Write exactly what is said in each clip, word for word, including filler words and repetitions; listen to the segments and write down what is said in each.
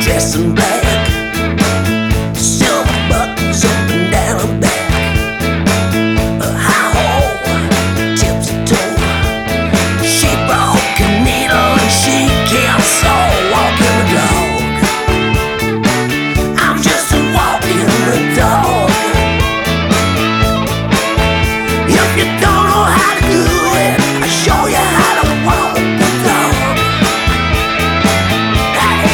dressed in black, silver buttons up and down her back, a high hole, tipsy toe. She broke a needle and she can't sew. Walking the dog, I'm just a walking the dog. If you don't know how to do it, I'll show you how to walk the dog. Hey.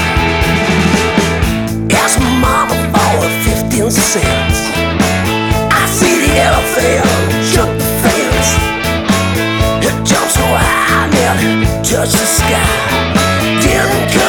Ask my mama for fifteen cents. I see the elephant jump the fence. It jumped so high, nearly touched the sky. Didn't come